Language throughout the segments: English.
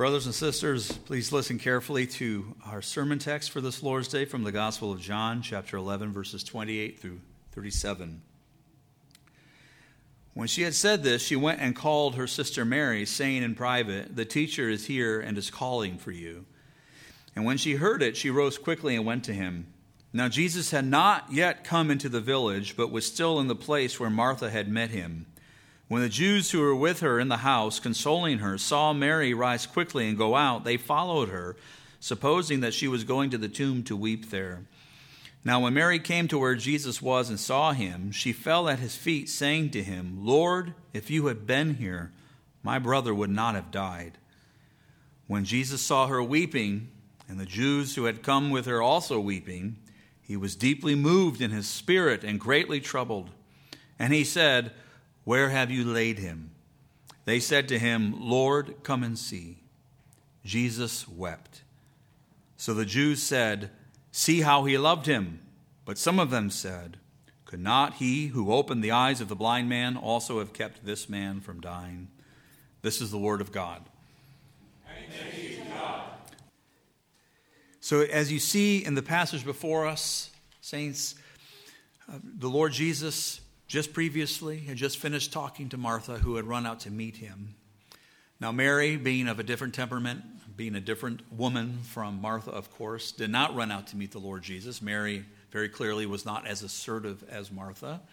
Brothers and sisters, please listen carefully to our sermon text for this Lord's Day from the Gospel of John, chapter 11, verses 28 through 37. When she had said this, she went and called her sister Mary, saying in private, "The teacher is here and is calling for you." And when she heard it, she rose quickly and went to him. Now Jesus had not yet come into the village, but was still in the place where Martha had met him. When the Jews who were with her in the house, consoling her, saw Mary rise quickly and go out, they followed her, supposing that she was going to the tomb to weep there. Now when Mary came to where Jesus was and saw him, she fell at his feet, saying to him, "Lord, if you had been here, my brother would not have died." When Jesus saw her weeping, and the Jews who had come with her also weeping, he was deeply moved in his spirit and greatly troubled. And he said, "Where have you laid him?" They said to him, "Lord, come and see." Jesus wept. So the Jews said, "See how he loved him." But some of them said, "Could not he who opened the eyes of the blind man also have kept this man from dying?" This is the word of God. Thanks be to God. So as you see in the passage before us, saints, the Lord Jesus just previously had just finished talking to Martha, who had run out to meet him. Now Mary, being of a different temperament, being a different woman from Martha, of course, did not run out to meet the Lord Jesus. Mary very clearly was not as assertive as Martha.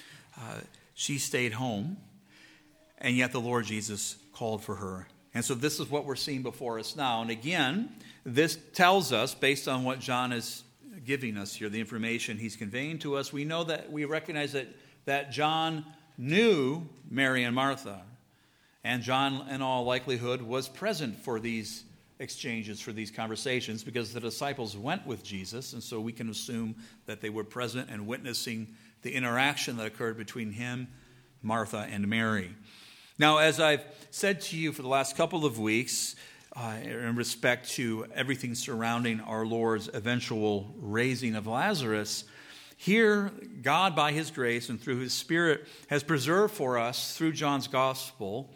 She stayed home, and yet the Lord Jesus called for her. And so this is what we're seeing before us now. And again, this tells us, based on what John is giving us here, the information he's conveying to us, we know that we recognize that John knew Mary and Martha. And John, in all likelihood, was present for these exchanges, for these conversations, because the disciples went with Jesus, and so we can assume that they were present and witnessing the interaction that occurred between him, Martha, and Mary. Now, as I've said to you for the last couple of weeks, in respect to everything surrounding our Lord's eventual raising of Lazarus, here, God, by his grace and through his Spirit, has preserved for us, through John's gospel,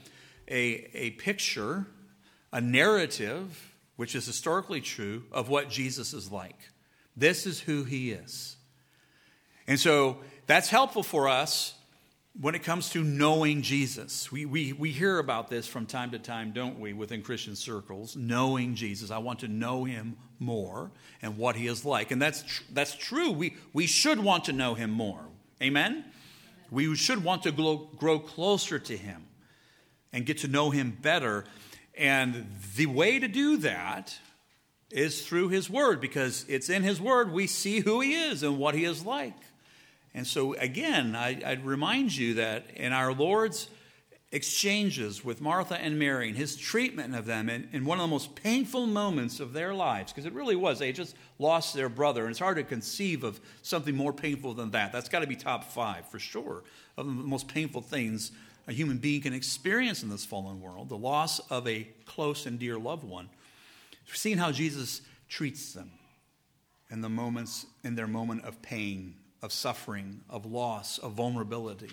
a picture, a narrative, which is historically true, of what Jesus is like. This is who he is. And so that's helpful for us when it comes to knowing Jesus. We hear about this from time to time, don't we, within Christian circles, knowing Jesus. I want to know him more and what he is like. And that's true. We should want to know him more. Amen? We should want to grow closer to him and get to know him better. And the way to do that is through his word, because it's in his word we see who he is and what he is like. And so, again, I'd remind you that in our Lord's exchanges with Martha and Mary and his treatment of them in one of the most painful moments of their lives, because it really was, they just lost their brother, and it's hard to conceive of something more painful than that. That's got to be top 5, for sure, of the most painful things a human being can experience in this fallen world, the loss of a close and dear loved one. Seeing how Jesus treats them in their moment of pain, of suffering, of loss, of vulnerability.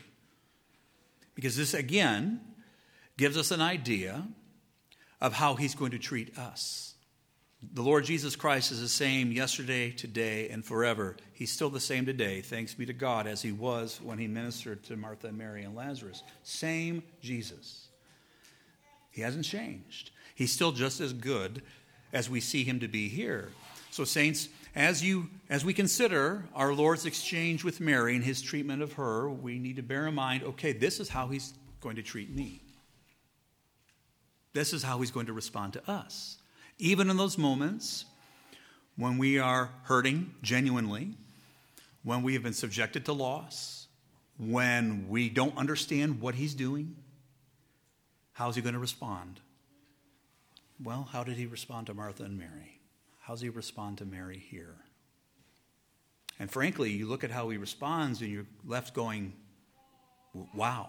Because this, again, gives us an idea of how he's going to treat us. The Lord Jesus Christ is the same yesterday, today, and forever. He's still the same today, thanks be to God, as he was when he ministered to Martha, Mary, and Lazarus. Same Jesus. He hasn't changed. He's still just as good as we see him to be here. So, saints, as we consider our Lord's exchange with Mary and his treatment of her, we need to bear in mind, okay, this is how he's going to treat me. This is how he's going to respond to us. Even in those moments when we are hurting genuinely, when we have been subjected to loss, when we don't understand what he's doing, how is he going to respond? Well, how did he respond to Martha and Mary? How does he respond to Mary here? And frankly, you look at how he responds and you're left going, wow.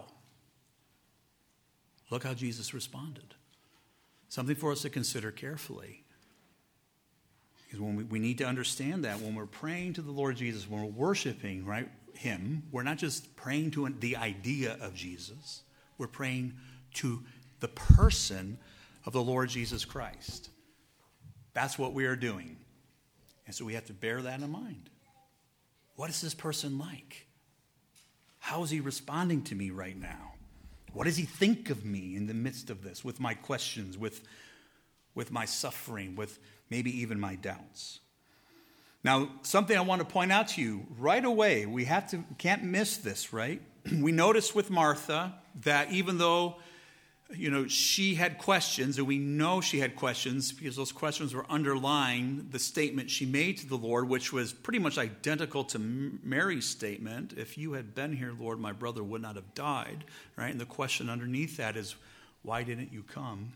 Look how Jesus responded. Something for us to consider carefully. Because when we need to understand that when we're praying to the Lord Jesus, when we're worshiping him, we're not just praying to the idea of Jesus. We're praying to the person of the Lord Jesus Christ. That's what we are doing. And so we have to bear that in mind. What is this person like? How is he responding to me right now? What does he think of me in the midst of this, with my questions, with my suffering, with maybe even my doubts? Now, something I want to point out to you right away, we can't miss this, right? We notice with Martha that even though, she had questions, and we know she had questions because those questions were underlying the statement she made to the Lord, which was pretty much identical to Mary's statement. If you had been here, Lord, my brother would not have died, right? And the question underneath that is, why didn't you come?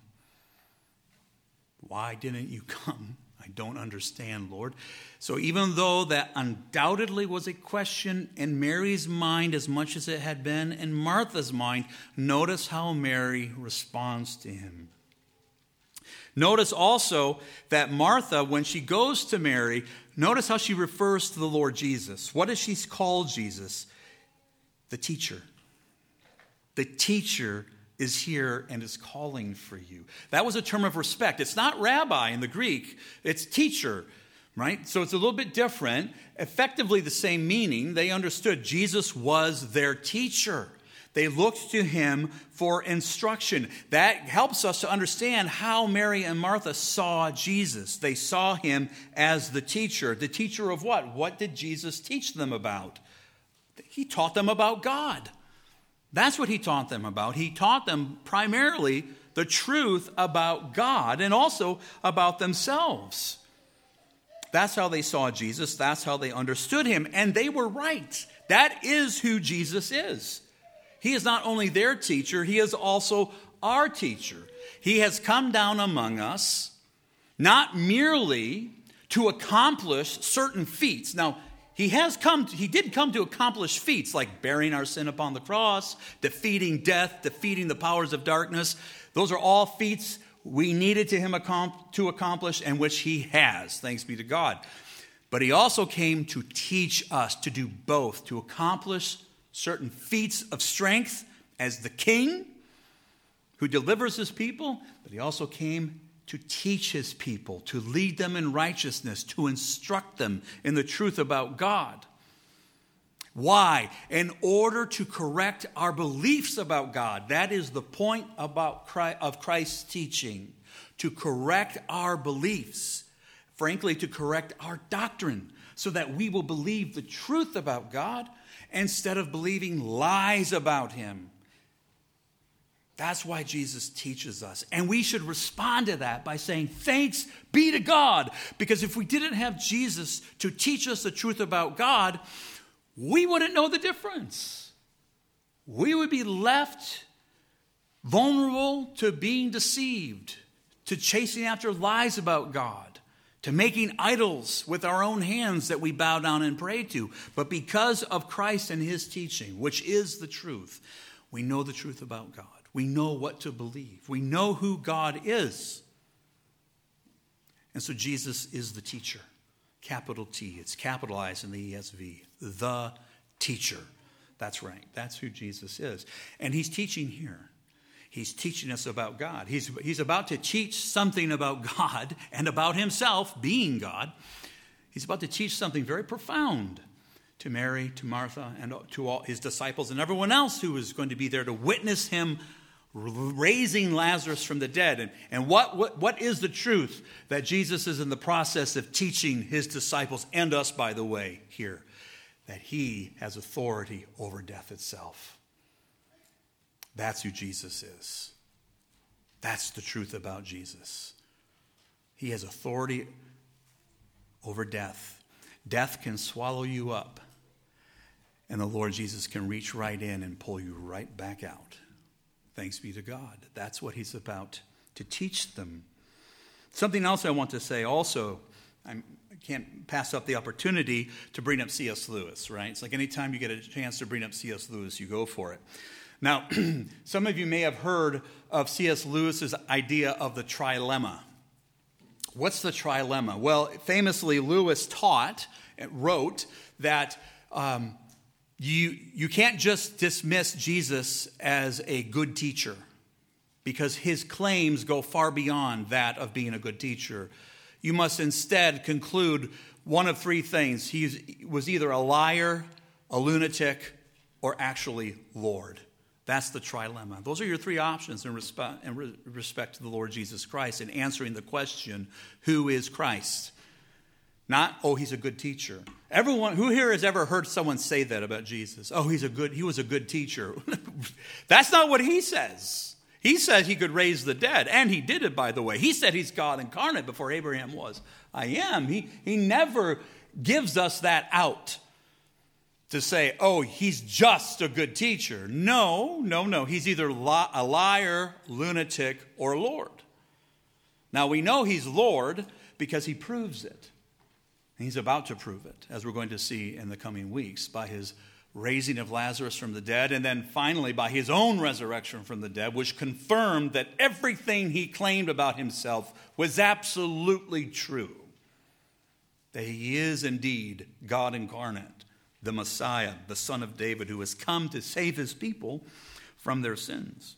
Why didn't you come? I don't understand, Lord. So even though that undoubtedly was a question in Mary's mind as much as it had been in Martha's mind, notice how Mary responds to him. Notice also that Martha, when she goes to Mary, notice how she refers to the Lord Jesus. What does she call Jesus? The teacher. The teacher is here and is calling for you. That was a term of respect. It's not rabbi in the Greek, it's teacher, right? So it's a little bit different. Effectively the same meaning. They understood Jesus was their teacher. They looked to him for instruction. That helps us to understand how Mary and Martha saw Jesus. They saw him as the teacher. The teacher of what? What did Jesus teach them about? He taught them about God. That's what he taught them about. He taught them primarily the truth about God and also about themselves. That's how they saw Jesus. That's how they understood him. And they were right. That is who Jesus is. He is not only their teacher, he is also our teacher. He has come down among us not merely to accomplish certain feats. Now, he did come to accomplish feats like bearing our sin upon the cross, defeating death, defeating the powers of darkness. Those are all feats we needed him to accomplish and which he has, thanks be to God. But he also came to teach us to do both, to accomplish certain feats of strength as the king who delivers his people, but he also came to teach his people, to lead them in righteousness, to instruct them in the truth about God. Why? In order to correct our beliefs about God. That is the point of Christ's teaching, to correct our beliefs, frankly, to correct our doctrine, so that we will believe the truth about God instead of believing lies about him. That's why Jesus teaches us. And we should respond to that by saying, thanks be to God. Because if we didn't have Jesus to teach us the truth about God, we wouldn't know the difference. We would be left vulnerable to being deceived, to chasing after lies about God, to making idols with our own hands that we bow down and pray to. But because of Christ and his teaching, which is the truth, we know the truth about God. We know what to believe. We know who God is. And so Jesus is the teacher. Capital T. It's capitalized in the ESV. The teacher. That's right. That's who Jesus is. And he's teaching here. He's teaching us about God. He's about to teach something about God and about himself being God. He's about to teach something very profound to Mary, to Martha, and to all his disciples and everyone else who is going to be there to witness him raising Lazarus from the dead. And what is the truth that Jesus is in the process of teaching his disciples and us, by the way, here? That he has authority over death itself. That's who Jesus is. That's the truth about Jesus. He has authority over death. Death can swallow you up, and the Lord Jesus can reach right in and pull you right back out. Thanks be to God. That's what he's about to teach them. Something else I want to say also, I can't pass up the opportunity to bring up C.S. Lewis, right? It's like anytime you get a chance to bring up C.S. Lewis, you go for it. Now, some of you may have heard of C.S. Lewis's idea of the trilemma. What's the trilemma? Well, famously, Lewis wrote that you can't just dismiss Jesus as a good teacher because his claims go far beyond that of being a good teacher. You must instead conclude one of three things. He was either a liar, a lunatic, or actually Lord. That's the trilemma. Those are your three options in respect to the Lord Jesus Christ in answering the question, who is Christ? Not, oh, he's a good teacher. Everyone, who here has ever heard someone say that about Jesus? Oh, he was a good teacher. That's not what he says. He said he could raise the dead, and he did it, by the way. He said he's God incarnate before Abraham was. I am. He never gives us that out to say, oh, he's just a good teacher. No. He's either a liar, lunatic, or Lord. Now, we know he's Lord because he proves it. And he's about to prove it, as we're going to see in the coming weeks, by his raising of Lazarus from the dead, and then finally by his own resurrection from the dead, which confirmed that everything he claimed about himself was absolutely true. That he is indeed God incarnate, the Messiah, the Son of David, who has come to save his people from their sins.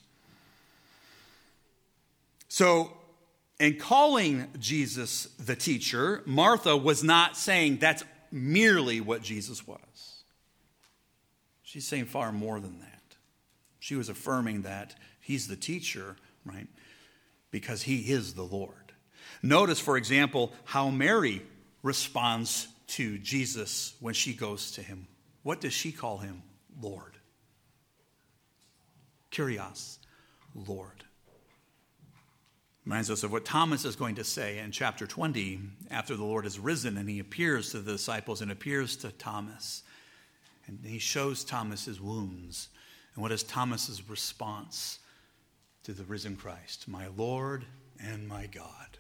So, in calling Jesus the teacher, Martha was not saying that's merely what Jesus was. She's saying far more than that. She was affirming that he's the teacher, right? Because he is the Lord. Notice, for example, how Mary responds to Jesus when she goes to him. What does she call him? Lord. Kyrios, Lord. Reminds us of what Thomas is going to say in chapter 20 after the Lord has risen and he appears to the disciples and appears to Thomas. And he shows Thomas his wounds. And what is Thomas's response to the risen Christ? My Lord and my God.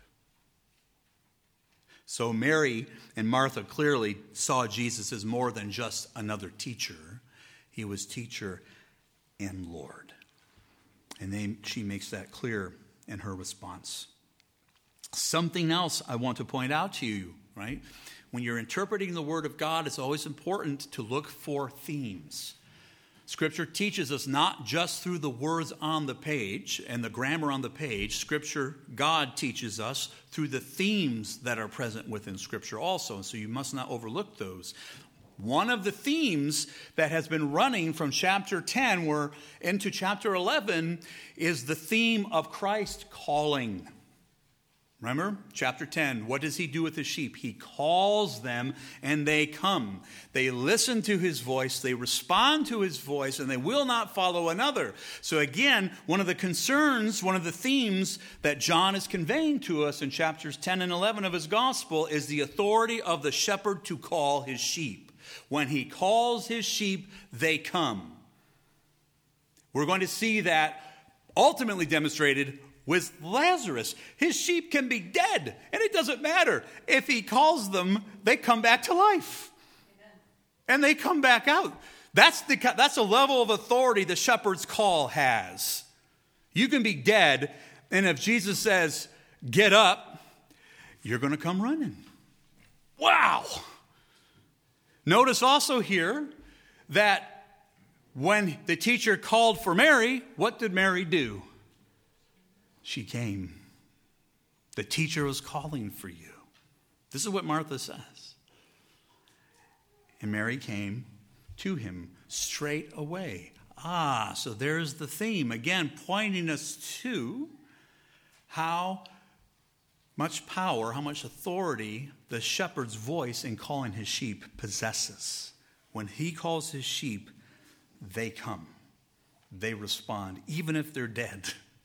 So Mary and Martha clearly saw Jesus as more than just another teacher. He was teacher and Lord. And she makes that clear in her response. Something else I want to point out to you, right? When you're interpreting the Word of God, it's always important to look for themes. Scripture teaches us not just through the words on the page and the grammar on the page. Scripture, God teaches us through the themes that are present within Scripture also. So you must not overlook those. One of the themes that has been running from chapter 10 into chapter 11 is the theme of Christ calling. Remember, chapter 10, what does he do with his sheep? He calls them and they come. They listen to his voice, they respond to his voice, and they will not follow another. So again, one of the concerns, one of the themes that John is conveying to us in chapters 10 and 11 of his gospel is the authority of the shepherd to call his sheep. When he calls his sheep, they come. We're going to see that ultimately demonstrated with Lazarus. His sheep can be dead, and it doesn't matter. If he calls them, they come back to life. Amen. And they come back out. That's a level of authority the shepherd's call has. You can be dead, and if Jesus says, get up, you're going to come running. Wow! Notice also here that when the teacher called for Mary, what did Mary do? She came. The teacher was calling for you. This is what Martha says. And Mary came to him straight away. So there's the theme. Again, pointing us to how much power, how much authority the shepherd's voice in calling his sheep possesses. When he calls his sheep, they come. They respond. Even if they're dead,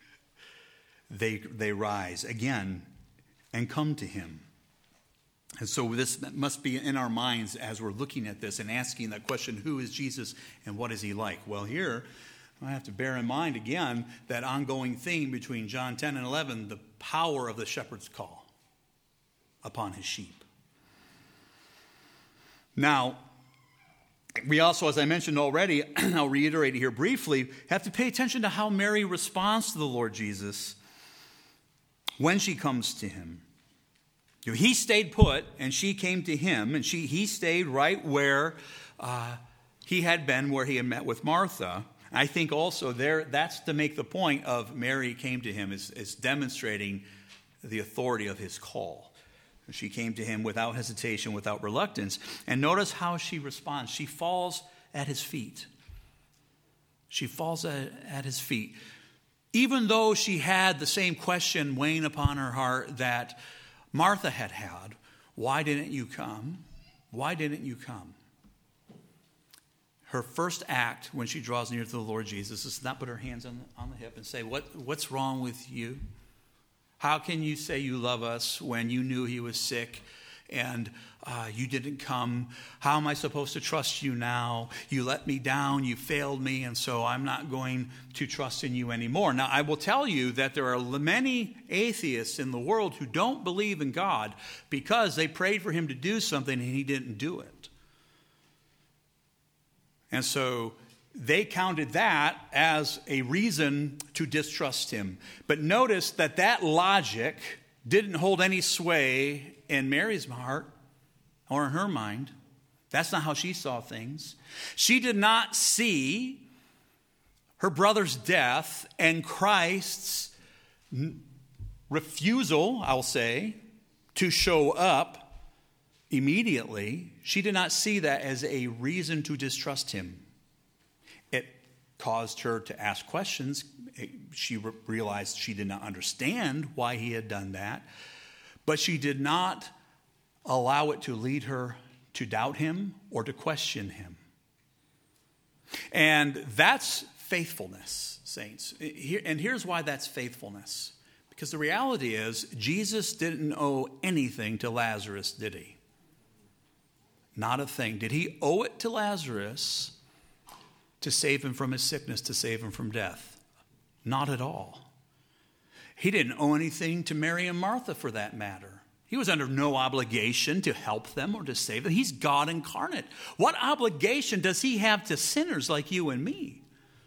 they rise again and come to him. And so this must be in our minds as we're looking at this and asking that question, who is Jesus and what is he like? Well, here I have to bear in mind again that ongoing theme between John 10 and 11, the power of the shepherd's call upon his sheep. Now, we also, as I mentioned already, I'll reiterate it here briefly, have to pay attention to how Mary responds to the Lord Jesus when she comes to him. He stayed put, and she came to him, and he stayed right where he had been, where he had met with Martha. I think also that's to make the point of Mary came to him, is demonstrating the authority of his call. She came to him without hesitation, without reluctance. And notice how she responds. She falls at his feet. She falls at his feet. Even though she had the same question weighing upon her heart that Martha had had, why didn't you come? Why didn't you come? Her first act when she draws near to the Lord Jesus is not put her hands on the hip and say, what's wrong with you? How can you say you love us when you knew he was sick and you didn't come? How am I supposed to trust you now? You let me down, you failed me, and so I'm not going to trust in you anymore. Now, I will tell you that there are many atheists in the world who don't believe in God because they prayed for him to do something and he didn't do it. And so they counted that as a reason to distrust him. But notice that logic didn't hold any sway in Mary's heart or in her mind. That's not how she saw things. She did not see her brother's death and Christ's refusal, I'll say, to show up immediately. She did not see that as a reason to distrust him. It caused her to ask questions. She realized she did not understand why he had done that, but she did not allow it to lead her to doubt him or to question him. And that's faithfulness, saints. And here's why that's faithfulness. Because the reality is, Jesus didn't owe anything to Lazarus, did he? Not a thing. Did he owe it to Lazarus to save him from his sickness, to save him from death? Not at all. He didn't owe anything to Mary and Martha for that matter. He was under no obligation to help them or to save them. He's God incarnate. What obligation does he have to sinners like you and me?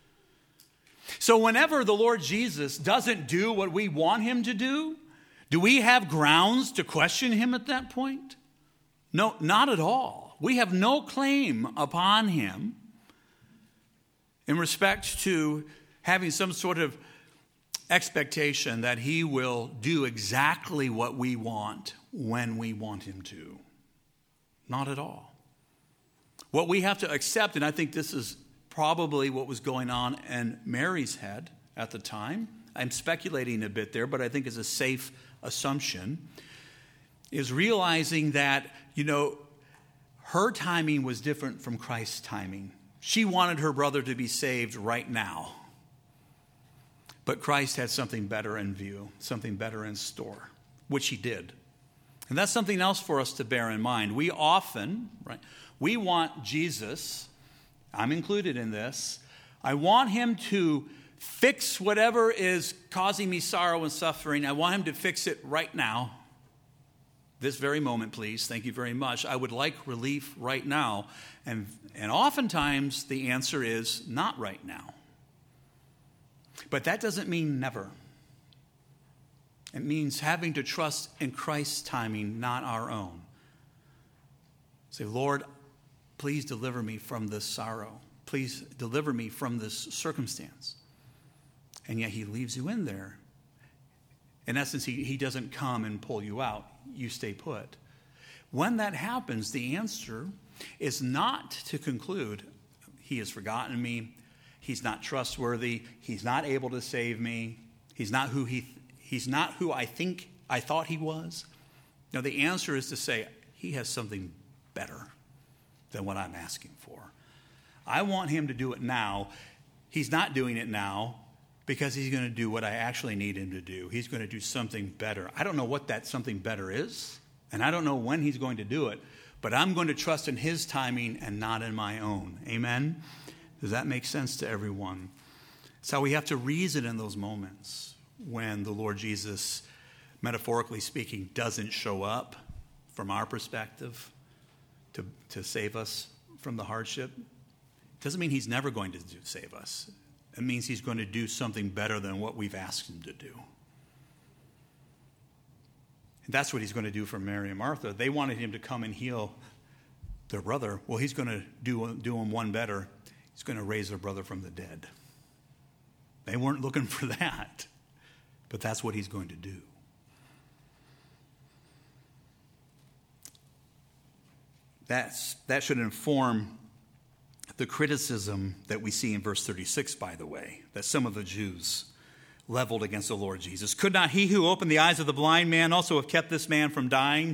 So whenever the Lord Jesus doesn't do what we want him to do we have grounds to question him at that point? No, not at all. We have no claim upon him in respect to having some sort of expectation that he will do exactly what we want when we want him to. Not at all. What we have to accept, and I think this is probably what was going on in Mary's head at the time. I'm speculating a bit there, but I think it's a safe assumption, is realizing that, her timing was different from Christ's timing. She wanted her brother to be saved right now. But Christ had something better in view, something better in store, which he did. And that's something else for us to bear in mind. We often, we want Jesus, I'm included in this, I want him to fix whatever is causing me sorrow and suffering. I want him to fix it right now. This very moment, please. Thank you very much. I would like relief right now. And oftentimes the answer is not right now. But that doesn't mean never. It means having to trust in Christ's timing, not our own. Say, Lord, please deliver me from this sorrow. Please deliver me from this circumstance. And yet he leaves you in there. In essence, he doesn't come and pull you out. You stay put. When that happens, the answer is not to conclude, he has forgotten me, he's not trustworthy, he's not able to save me, he's not who I thought he was. No, the answer is to say, he has something better than what I'm asking for. I want him to do it now. He's not doing it now because he's going to do what I actually need him to do. He's going to do something better. I don't know what that something better is, and I don't know when he's going to do it, but I'm going to trust in his timing and not in my own. Amen? Does that make sense to everyone? It's how we have to reason in those moments when the Lord Jesus, metaphorically speaking, doesn't show up from our perspective to save us from the hardship. It doesn't mean he's never going to save us. It means he's going to do something better than what we've asked him to do. And that's what he's going to do for Mary and Martha. They wanted him to come and heal their brother. Well, he's going to do him one better. He's going to raise their brother from the dead. They weren't looking for that, but that's what he's going to do. That should inform the criticism that we see in verse 36, by the way, that some of the Jews leveled against the Lord Jesus. Could not he who opened the eyes of the blind man also have kept this man from dying?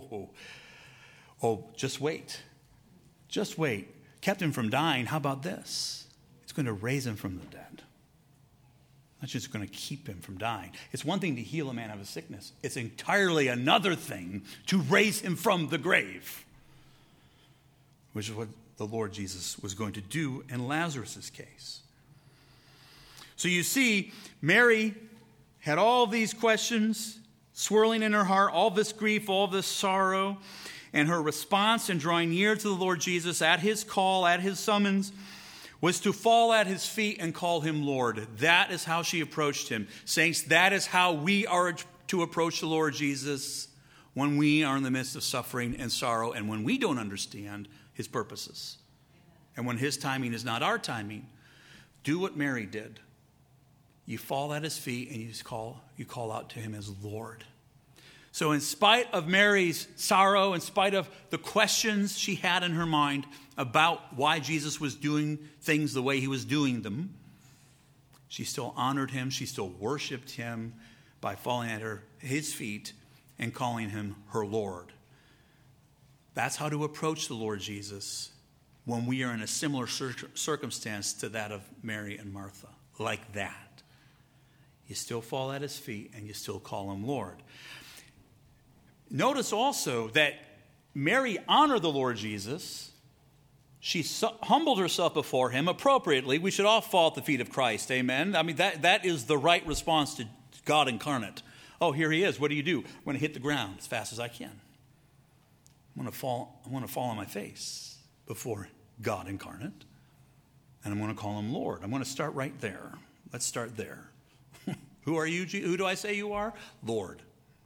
Oh, just wait. Just wait. Kept him from dying. How about this? It's going to raise him from the dead. Not just going to keep him from dying. It's one thing to heal a man of a sickness. It's entirely another thing to raise him from the grave, which is what the Lord Jesus was going to do in Lazarus' case. So you see, Mary had all these questions swirling in her heart, all this grief, all this sorrow, and her response in drawing near to the Lord Jesus at his call, at his summons, was to fall at his feet and call him Lord. That is how she approached him. Saints, that is how we are to approach the Lord Jesus when we are in the midst of suffering and sorrow and when we don't understand his purposes. And when his timing is not our timing, do what Mary did. You fall at his feet and you call out to him as Lord. So in spite of Mary's sorrow, in spite of the questions she had in her mind about why Jesus was doing things the way he was doing them, she still honored him. She still worshiped him by falling at his feet and calling him her Lord. That's how to approach the Lord Jesus when we are in a similar circumstance to that of Mary and Martha. Like that. You still fall at his feet and you still call him Lord. Notice also that Mary honored the Lord Jesus. She humbled herself before him appropriately. We should all fall at the feet of Christ. Amen. I mean, that is the right response to God incarnate. Oh, here he is. What do? I'm going to hit the ground as fast as I can. I'm going to fall on my face before God incarnate. And I'm going to call him Lord. I'm going to start right there. Let's start there. Who are you? Who do I say you are? Lord.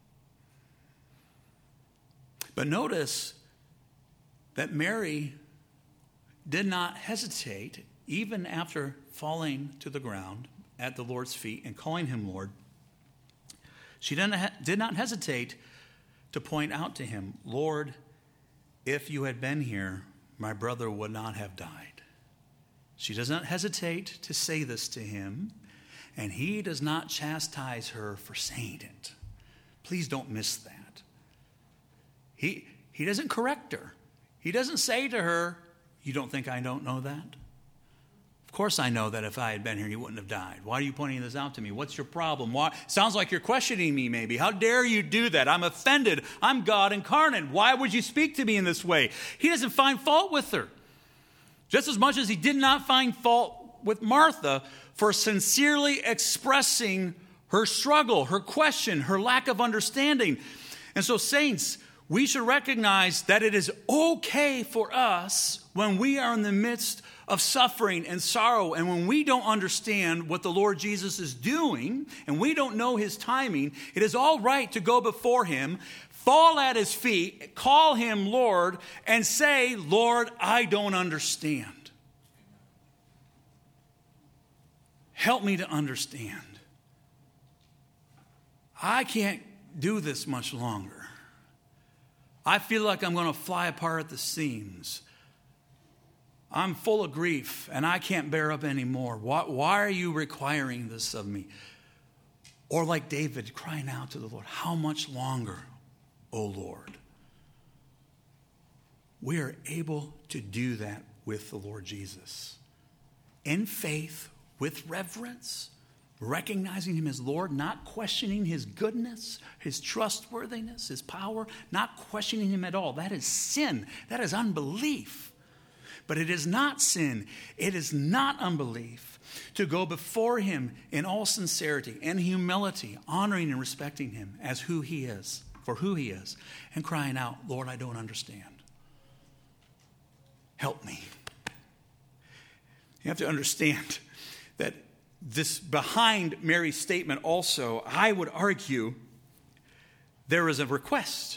But notice that Mary did not hesitate, even after falling to the ground at the Lord's feet and calling him Lord. She did not hesitate to point out to him, Lord, if you had been here, my brother would not have died. She does not hesitate to say this to him, and he does not chastise her for saying it. Please don't miss that. He doesn't correct her. He doesn't say to her, you don't think I don't know that? Of course I know that if I had been here, you wouldn't have died. Why are you pointing this out to me? What's your problem? Why? Sounds like you're questioning me maybe. How dare you do that? I'm offended. I'm God incarnate. Why would you speak to me in this way? He doesn't find fault with her. Just as much as he did not find fault with Martha for sincerely expressing her struggle, her question, her lack of understanding. And so, saints, we should recognize that it is okay for us when we are in the midst of suffering and sorrow and when we don't understand what the Lord Jesus is doing and we don't know his timing, it is all right to go before him, fall at his feet, call him Lord, and say, Lord, I don't understand. Help me to understand. I can't do this much longer. I feel like I'm going to fly apart at the seams. I'm full of grief, and I can't bear up anymore. Why are you requiring this of me? Or like David crying out to the Lord, how much longer, O Lord? We are able to do that with the Lord Jesus. In faith, with reverence, recognizing him as Lord, not questioning his goodness, his trustworthiness, his power, not questioning him at all. That is sin. That is unbelief. But it is not sin. It is not unbelief to go before him in all sincerity and humility, honoring and respecting him as who he is, for who he is, and crying out, Lord, I don't understand. Help me. You have to understand that this behind Mary's statement also, I would argue, there is a request.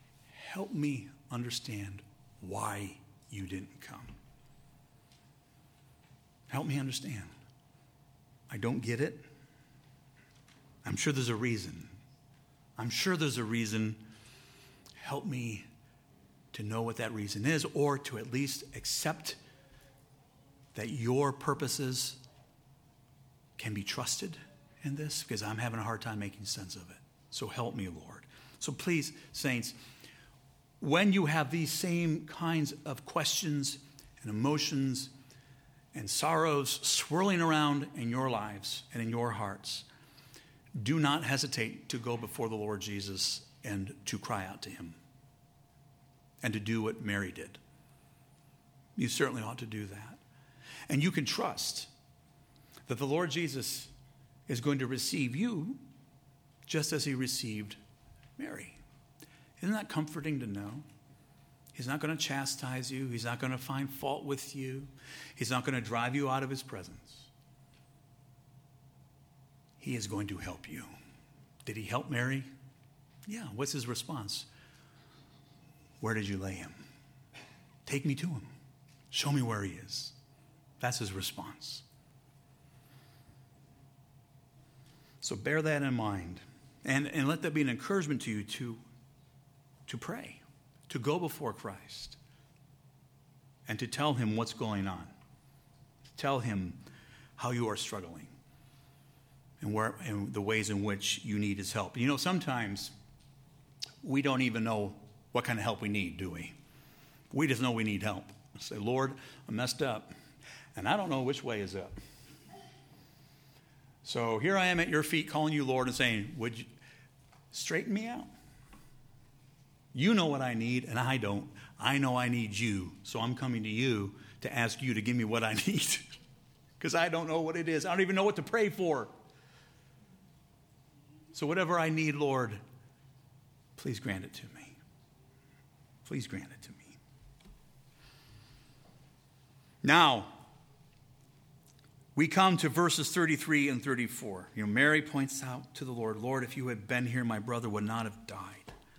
Help me understand why you didn't come. Help me understand. I don't get it. I'm sure there's a reason. I'm sure there's a reason. Help me to know what that reason is, or to at least accept that your purposes can be trusted in this, because I'm having a hard time making sense of it. So help me, Lord. So please, saints, when you have these same kinds of questions and emotions and sorrows swirling around in your lives and in your hearts, do not hesitate to go before the Lord Jesus and to cry out to him and to do what Mary did. You certainly ought to do that. And you can trust that the Lord Jesus is going to receive you just as he received Mary. Isn't that comforting to know? He's not going to chastise you. He's not going to find fault with you. He's not going to drive you out of his presence. He is going to help you. Did he help Mary? Yeah. What's his response? Where did you lay him? Take me to him. Show me where he is. That's his response. So bear that in mind. And let that be an encouragement to you to pray, to go before Christ, and to tell him what's going on. Tell him how you are struggling and the ways in which you need his help. You know, sometimes we don't even know what kind of help we need, do we? We just know we need help. Say, Lord, I messed up, and I don't know which way is up. So here I am at your feet calling you Lord and saying, would you straighten me out? You know what I need, and I don't. I know I need you, so I'm coming to you to ask you to give me what I need, because I don't know what it is. I don't even know what to pray for. So whatever I need, Lord, please grant it to me. Please grant it to me. Now, we come to verses 33 and 34. You know, Mary points out to the Lord, Lord, if you had been here, my brother would not have died.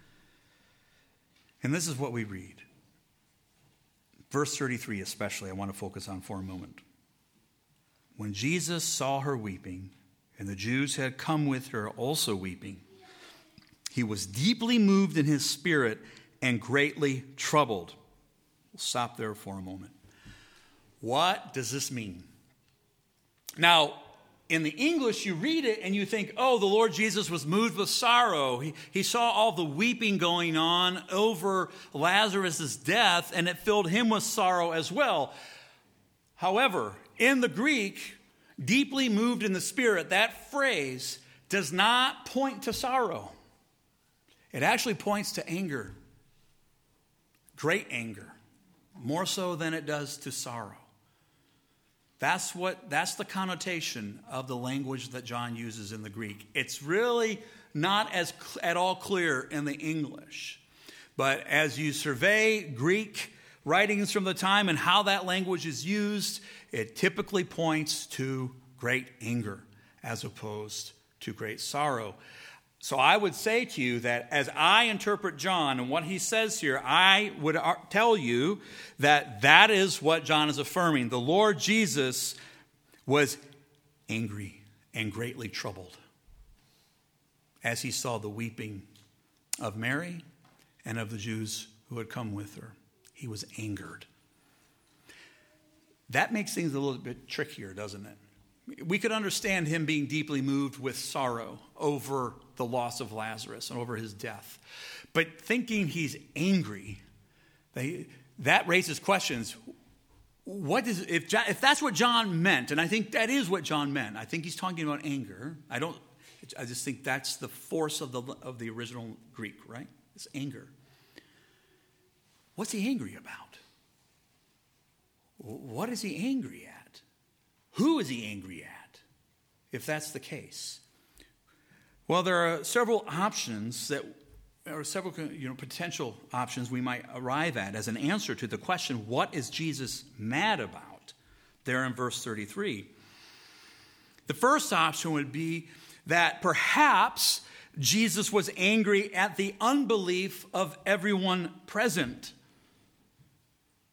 And this is what we read. Verse 33 especially, I want to focus on for a moment. When Jesus saw her weeping, and the Jews had come with her also weeping, he was deeply moved in his spirit and greatly troubled. We'll stop there for a moment. What does this mean? Now, in the English, you read it and you think, oh, the Lord Jesus was moved with sorrow. He saw all the weeping going on over Lazarus' death, and it filled him with sorrow as well. However, in the Greek, deeply moved in the spirit, that phrase does not point to sorrow. It actually points to anger, great anger, more so than it does to sorrow. That's the connotation of the language that John uses in the Greek. It's really not at all clear in the English. But as you survey Greek writings from the time and how that language is used, it typically points to great anger as opposed to great sorrow. So I would say to you that as I interpret John and what he says here, I would tell you that that is what John is affirming. The Lord Jesus was angry and greatly troubled as he saw the weeping of Mary and of the Jews who had come with her. He was angered. That makes things a little bit trickier, doesn't it? We could understand him being deeply moved with sorrow over the loss of Lazarus and over his death. But thinking he's angry, that raises questions. If that's what John meant, and I think that is what John meant. I think he's talking about anger. I just think that's the force of the original Greek, right? It's anger. What's he angry about? What is he angry at? Who is he angry at, if that's the case? Well, there are several options potential options we might arrive at as an answer to the question, what is Jesus mad about? There in verse 33. The first option would be that perhaps Jesus was angry at the unbelief of everyone present.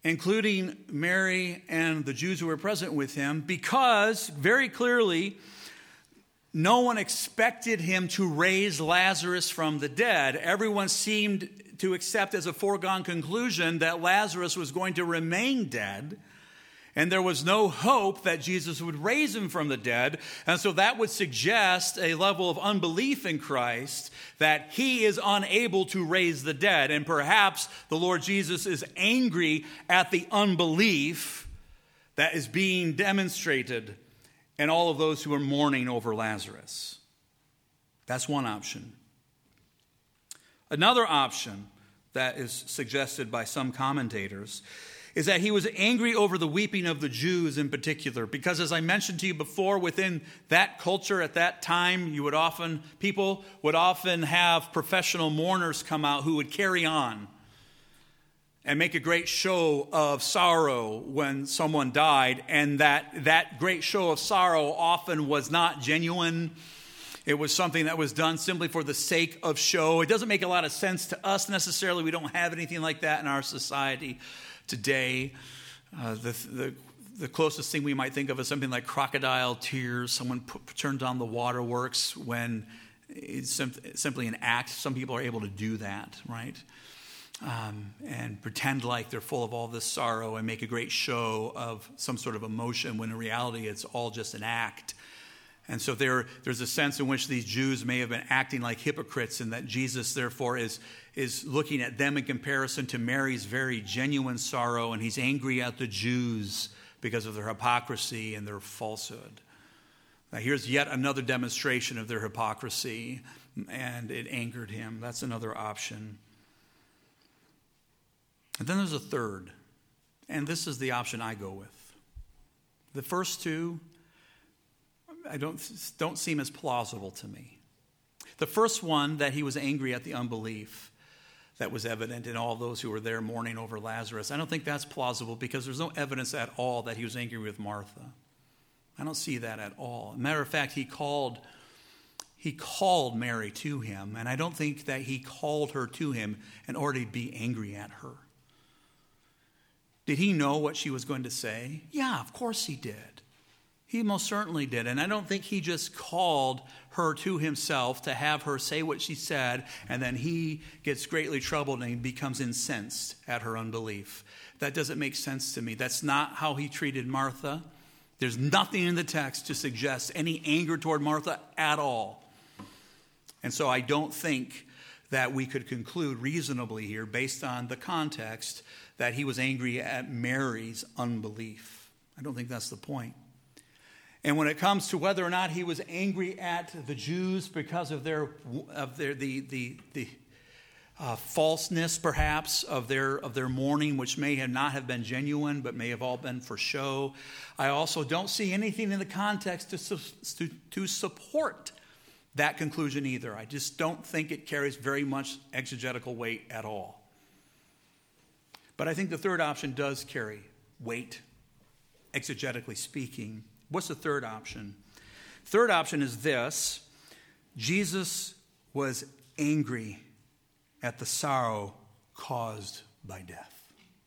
including Mary and the Jews who were present with him, because very clearly no one expected him to raise Lazarus from the dead. Everyone seemed to accept as a foregone conclusion that Lazarus was going to remain dead, and there was no hope that Jesus would raise him from the dead. And so that would suggest a level of unbelief in Christ, that he is unable to raise the dead. And perhaps the Lord Jesus is angry at the unbelief that is being demonstrated in all of those who are mourning over Lazarus. That's one option. Another option that is suggested by some commentators is that he was angry over the weeping of the Jews in particular, because as I mentioned to you before, within that culture at that time, people would often have professional mourners come out who would carry on and make a great show of sorrow when someone died, and that great show of sorrow often was not genuine. It was something that was done simply for the sake of show. It doesn't make a lot of sense to us necessarily. We don't have anything like that in our society today. The closest thing we might think of is something like crocodile tears. Someone turned on the waterworks when it's simply an act. Some people are able to do that, right? And pretend like they're full of all this sorrow and make a great show of some sort of emotion, when in reality it's all just an act. And so there's a sense in which these Jews may have been acting like hypocrites, and that Jesus therefore is looking at them in comparison to Mary's very genuine sorrow, and he's angry at the Jews because of their hypocrisy and their falsehood. Now here's yet another demonstration of their hypocrisy, and it angered him. That's another option. And then there's a third, and this is the option I go with. The first two don't seem as plausible to me. The first one, that he was angry at the unbelief that was evident in all those who were there mourning over Lazarus, I don't think that's plausible, because there's no evidence at all that he was angry with Martha. I don't see that at all. As a matter of fact, he called Mary to him, and I don't think that he called her to him in order to be angry at her. Did he know what she was going to say? Yeah, of course he did. He most certainly did. And I don't think he just called her to himself to have her say what she said, and then he gets greatly troubled and he becomes incensed at her unbelief. That doesn't make sense to me. That's not how he treated Martha. There's nothing in the text to suggest any anger toward Martha at all. And so I don't think that we could conclude reasonably here, based on the context, that he was angry at Mary's unbelief. I don't think that's the point. And when it comes to whether or not he was angry at the Jews because of the falseness, perhaps, of their mourning, which may not have been genuine, but may have all been for show, I also don't see anything in the context to support that conclusion either. I just don't think it carries very much exegetical weight at all. But I think the third option does carry weight, exegetically speaking. What's the third option? Third option is this: Jesus was angry at the sorrow caused by death.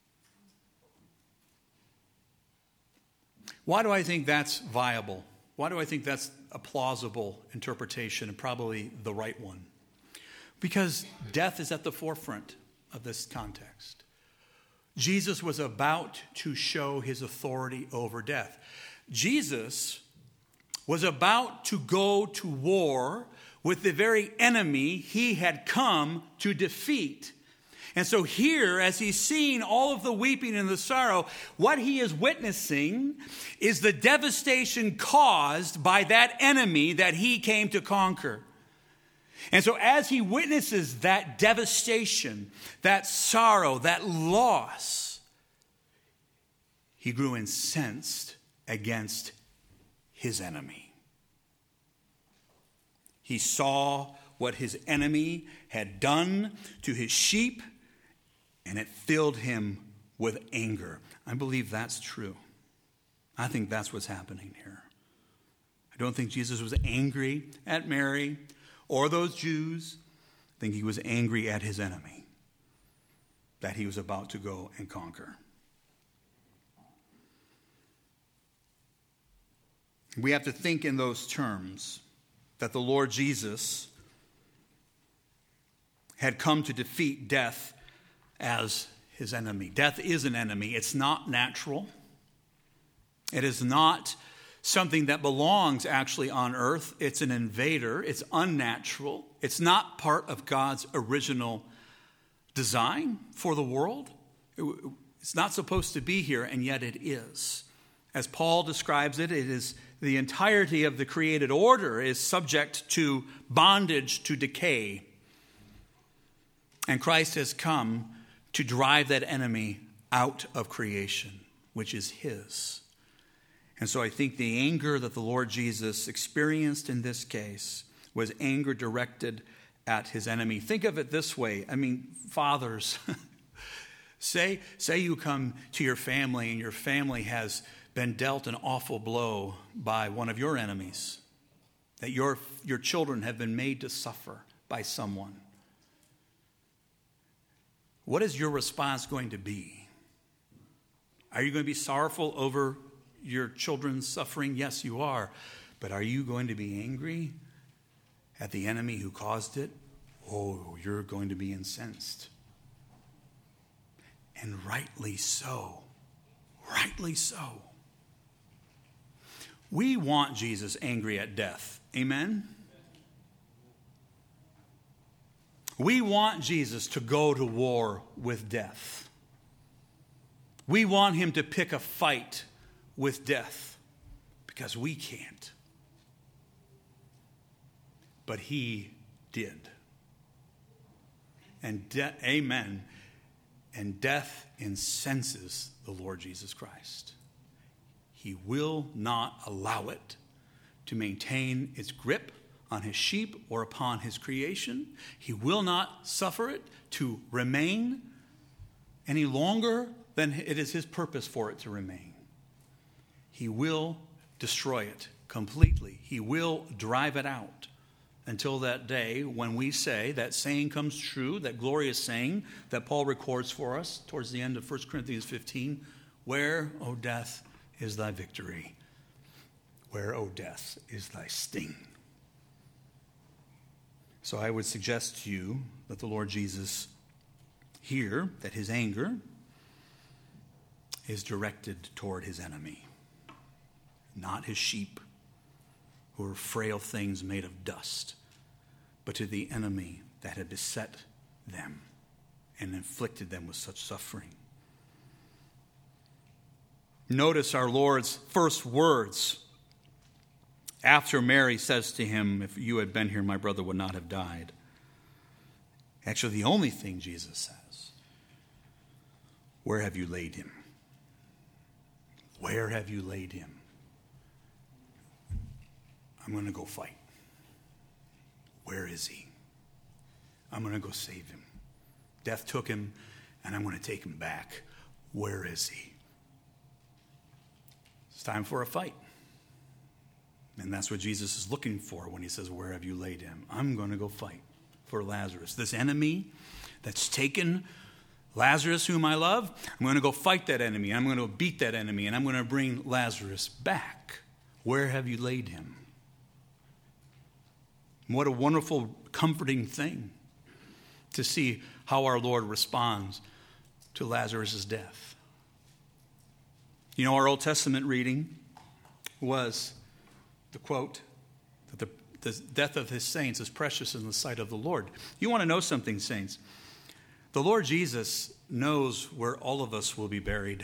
Why do I think that's viable? Why do I think that's a plausible interpretation, and probably the right one? Because death is at the forefront of this context. Jesus was about to show his authority over death. Jesus was about to go to war with the very enemy he had come to defeat. And so here, as he's seeing all of the weeping and the sorrow, what he is witnessing is the devastation caused by that enemy that he came to conquer. And so as he witnesses that devastation, that sorrow, that loss, he grew incensed against his enemy. He saw what his enemy had done to his sheep, and it filled him with anger. I believe that's true. I think that's what's happening here. I don't think Jesus was angry at Mary or those Jews. I think he was angry at his enemy that he was about to go and conquer. We have to think in those terms, that the Lord Jesus had come to defeat death as his enemy. Death is an enemy. It's not natural. It is not something that belongs actually on earth. It's an invader. It's unnatural. It's not part of God's original design for the world. It's not supposed to be here, and yet it is. As Paul describes it, it is the entirety of the created order is subject to bondage to decay. And Christ has come to drive that enemy out of creation, which is his. And so I think the anger that the Lord Jesus experienced in this case was anger directed at his enemy. Think of it this way. I mean, fathers, say you come to your family and your family has been dealt an awful blow by one of your enemies, that your children have been made to suffer by someone. What is your response going to be? Are you going to be sorrowful over your children's suffering? Yes, you are. But are you going to be angry at the enemy who caused it? Oh, you're going to be incensed. And rightly so. Rightly so. We want Jesus angry at death. Amen? We want Jesus to go to war with death. We want him to pick a fight with death because we can't. But he did. And amen. And death incenses the Lord Jesus Christ. He will not allow it to maintain its grip on his sheep or upon his creation. He will not suffer it to remain any longer than it is his purpose for it to remain. He will destroy it completely. He will drive it out until that day when we say, that saying comes true, that glorious saying that Paul records for us towards the end of 1 Corinthians 15, where, O death, is thy victory? Where, O death, is thy sting? So I would suggest to you that the Lord Jesus here, that his anger is directed toward his enemy, not his sheep, who are frail things made of dust, but to the enemy that had beset them and inflicted them with such suffering. Notice our Lord's first words after Mary says to him, if you had been here, my brother would not have died. Actually, the only thing Jesus says, where have you laid him? Where have you laid him? I'm going to go fight. Where is he? I'm going to go save him. Death took him, and I'm going to take him back. Where is he? It's time for a fight. And that's what Jesus is looking for when he says, where have you laid him? I'm going to go fight for Lazarus. This enemy that's taken Lazarus, whom I love, I'm going to go fight that enemy. I'm going to beat that enemy, and I'm going to bring Lazarus back. Where have you laid him? What a wonderful, comforting thing to see how our Lord responds to Lazarus' death. You know, our Old Testament reading was the quote, that the death of his saints is precious in the sight of the Lord. You want to know something, saints? The Lord Jesus knows where all of us will be buried.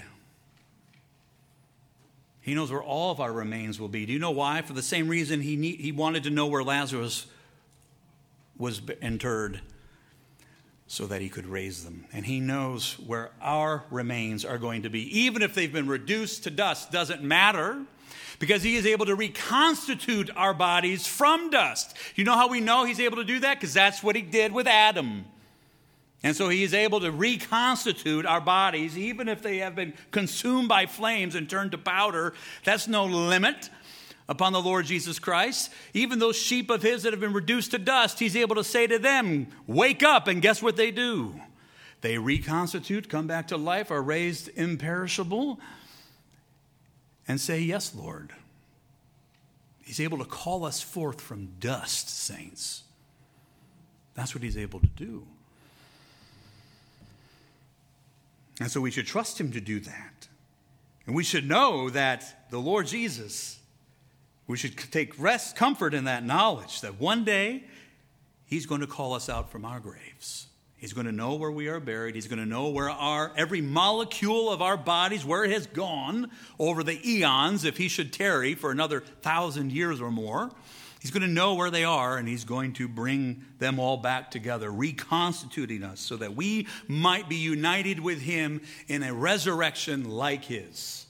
He knows where all of our remains will be. Do you know why? For the same reason he wanted to know where Lazarus was interred, so that he could raise them. And he knows where our remains are going to be. Even if they've been reduced to dust, doesn't matter, because he is able to reconstitute our bodies from dust. You know how we know he's able to do that? Because that's what he did with Adam. And so he is able to reconstitute our bodies, even if they have been consumed by flames and turned to powder. That's no limit upon the Lord Jesus Christ. Even those sheep of his that have been reduced to dust, he's able to say to them, wake up, and guess what they do? They reconstitute, come back to life, are raised imperishable, and say, yes, Lord, He's able to call us forth from dust, saints. That's what he's able to do. And so we should trust him to do that. And we should know that the Lord Jesus, we should take comfort in that knowledge that one day he's going to call us out from our graves. He's going to know where we are buried. He's going to know where every molecule of our bodies, where it has gone over the eons, if he should tarry for another 1,000 years or more. He's going to know where they are, and he's going to bring them all back together, reconstituting us so that we might be united with him in a resurrection like his.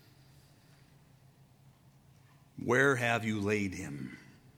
Where have you laid him?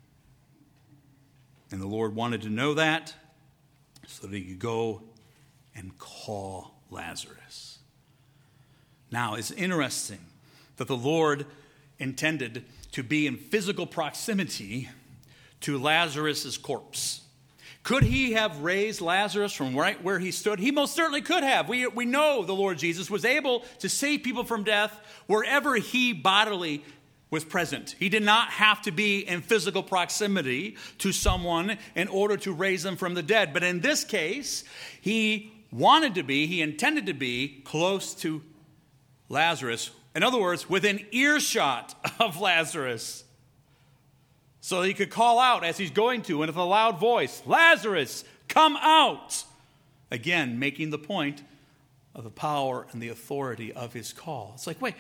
And the Lord wanted to know that so that he could go and call Lazarus. Now, it's interesting that the Lord intended to be in physical proximity to Lazarus' corpse. Could he have raised Lazarus from right where he stood? He most certainly could have. We know the Lord Jesus was able to save people from death wherever he bodily was present. He did not have to be in physical proximity to someone in order to raise them from the dead. But in this case, he intended to be close to Lazarus. In other words, within earshot of Lazarus. So he could call out as he's going to, and with a loud voice, "Lazarus, come out!" Again, making the point of the power and the authority of his call. It's like, wait,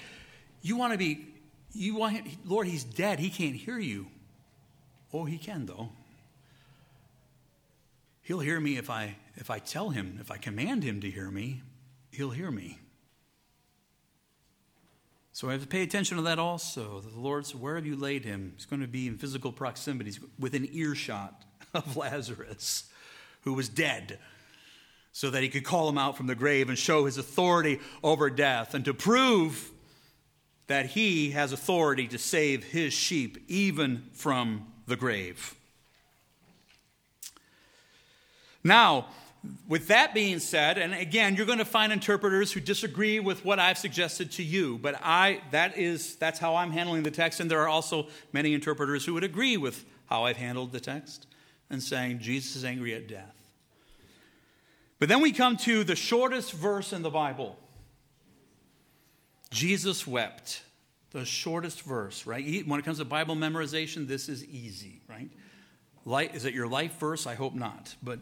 Lord, he's dead. He can't hear you. Oh, he can, though. He'll hear me if I tell him, if I command him to hear me, he'll hear me. So I have to pay attention to that also. The Lord said, where have you laid him? He's going to be in physical proximity. He's within earshot of Lazarus, who was dead, so that he could call him out from the grave and show his authority over death and to prove that he has authority to save his sheep even from the grave. Now, with that being said, and again, you're going to find interpreters who disagree with what I've suggested to you, but that's how I'm handling the text, and there are also many interpreters who would agree with how I've handled the text and saying Jesus is angry at death. But then we come to the shortest verse in the Bible. Jesus wept. The shortest verse, right? When it comes to Bible memorization, this is easy, right? Is it your life verse? I hope not. But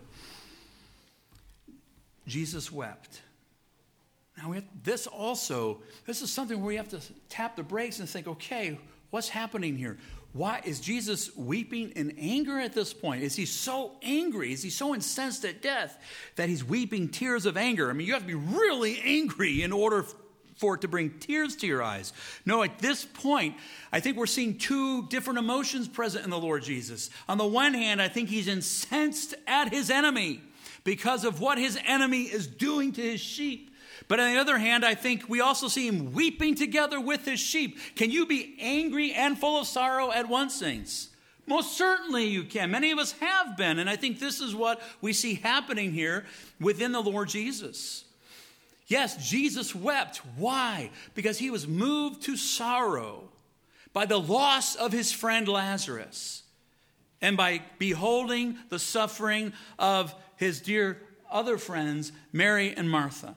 Jesus wept. Now, this is something where we have to tap the brakes and think, okay, what's happening here? Why is Jesus weeping in anger at this point? Is he so angry? Is he so incensed at death that he's weeping tears of anger? I mean, you have to be really angry in order for it to bring tears to your eyes. No, at this point, I think we're seeing two different emotions present in the Lord Jesus. On the one hand, I think he's incensed at his enemy because of what his enemy is doing to his sheep. But on the other hand, I think we also see him weeping together with his sheep. Can you be angry and full of sorrow at once, saints? Most certainly you can. Many of us have been, and I think this is what we see happening here within the Lord Jesus. Yes, Jesus wept. Why? Because he was moved to sorrow by the loss of his friend Lazarus and by beholding the suffering of his dear other friends, Mary and Martha.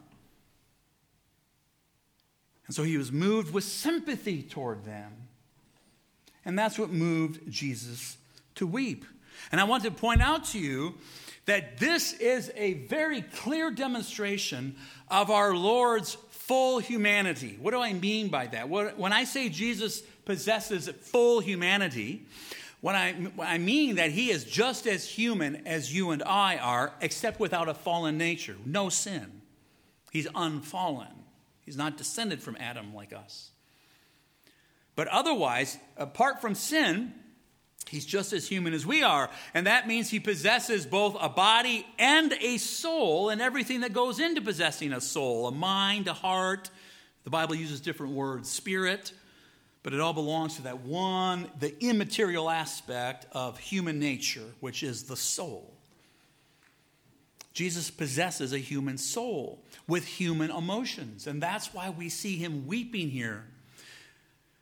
And so he was moved with sympathy toward them. And that's what moved Jesus to weep. And I want to point out to you that this is a very clear demonstration of our Lord's full humanity. What do I mean by that? When I say Jesus possesses full humanity, what I mean that he is just as human as you and I are, except without a fallen nature. No sin. He's unfallen. He's not descended from Adam like us. But otherwise, apart from sin, he's just as human as we are. And that means he possesses both a body and a soul and everything that goes into possessing a soul, a mind, a heart. The Bible uses different words, spirit. But it all belongs to that one, the immaterial aspect of human nature, which is the soul. Jesus possesses a human soul with human emotions. And that's why we see him weeping here.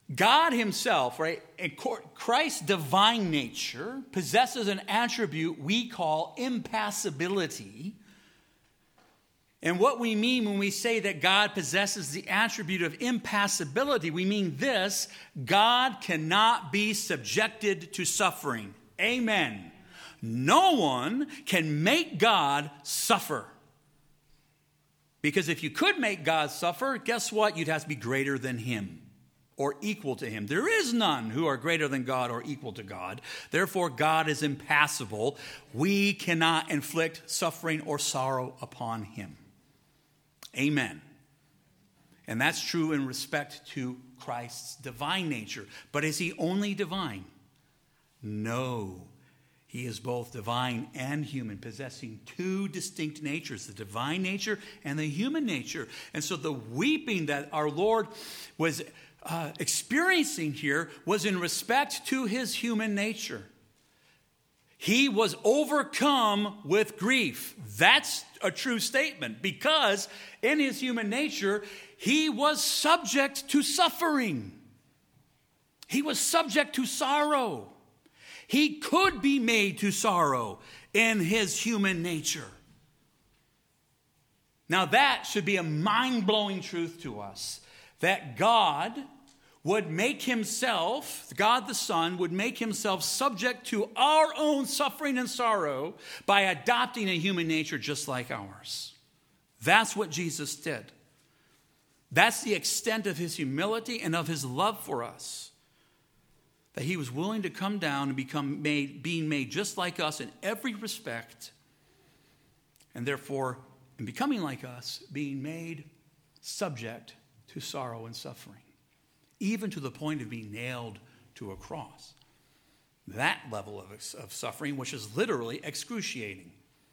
God himself, right, Christ's divine nature possesses an attribute we call impassibility. And what we mean when we say that God possesses the attribute of impassibility, we mean this: God cannot be subjected to suffering. Amen. No one can make God suffer. Because if you could make God suffer, guess what? You'd have to be greater than him or equal to him. There is none who are greater than God or equal to God. Therefore, God is impassible. We cannot inflict suffering or sorrow upon him. Amen. And that's true in respect to Christ's divine nature. But is he only divine? No. He is both divine and human, possessing two distinct natures, the divine nature and the human nature. And so the weeping that our Lord was experiencing here was in respect to his human nature. He was overcome with grief. That's a true statement, because in his human nature, he was subject to suffering. He was subject to sorrow. He could be made to sorrow in his human nature. Now that should be a mind-blowing truth to us, that God would make himself, God the Son, would make himself subject to our own suffering and sorrow by adopting a human nature just like ours. That's what Jesus did. That's the extent of his humility and of his love for us. That he was willing to come down and being made just like us in every respect, and therefore, in becoming like us, being made subject to sorrow and suffering, even to the point of being nailed to a cross. That level of suffering, which is literally excruciating.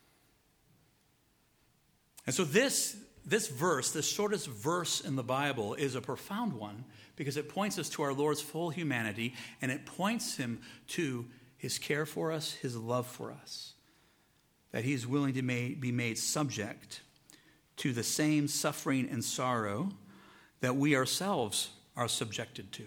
And so this verse, the shortest verse in the Bible, is a profound one, because it points us to our Lord's full humanity, and it points him to his care for us, his love for us, that he is willing to be made subject to the same suffering and sorrow that we ourselves are subjected to.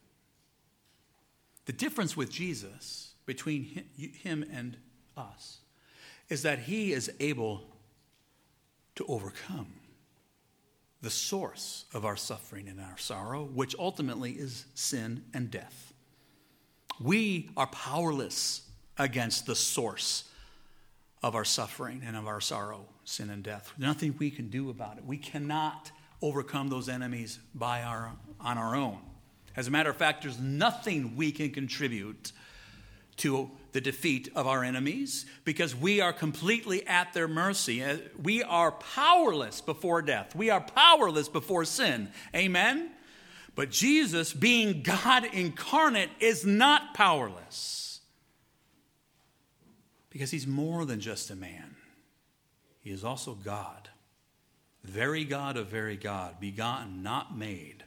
The difference with Jesus between him and us is that he is able to overcome the source of our suffering and our sorrow, which ultimately is sin and death. We are powerless against the source of our suffering and of our sorrow, sin and death. Nothing we can do about it. We cannot overcome those enemies on our own. As a matter of fact, there's nothing we can contribute to the defeat of our enemies, because we are completely at their mercy. We are powerless before death. We are powerless before sin. Amen? But Jesus, being God incarnate, is not powerless, because he's more than just a man. He is also God. Very God of very God, begotten, not made.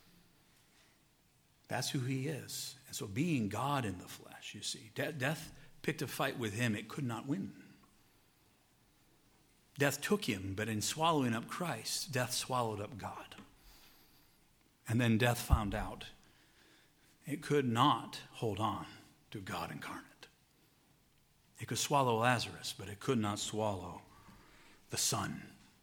That's who he is. And so being God in the flesh, you see, death picked a fight with him it could not win. Death took him, but in swallowing up Christ, death swallowed up God. And then death found out it could not hold on to God incarnate. It could swallow Lazarus, but it could not swallow the Son.